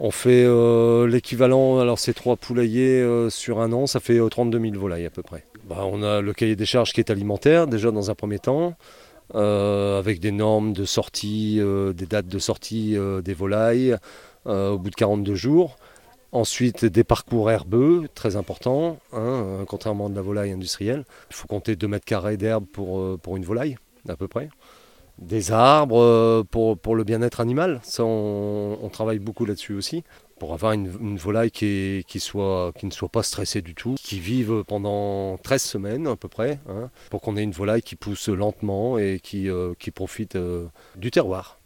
On fait l'équivalent, alors c'est 3 poulaillers sur un an, ça fait 32 000 volailles à peu près. On a le cahier des charges qui est alimentaire déjà dans un premier temps, avec des normes de sortie, des dates de sortie des volailles au bout de 42 jours. Ensuite, des parcours herbeux, très importants, contrairement à de la volaille industrielle. Il faut compter 2 mètres carrés d'herbe pour une volaille, à peu près. Des arbres pour le bien-être animal, ça on travaille beaucoup là-dessus aussi. Pour avoir une volaille qui ne soit pas stressée du tout, qui vive pendant 13 semaines à peu près, pour qu'on ait une volaille qui pousse lentement et qui profite du terroir.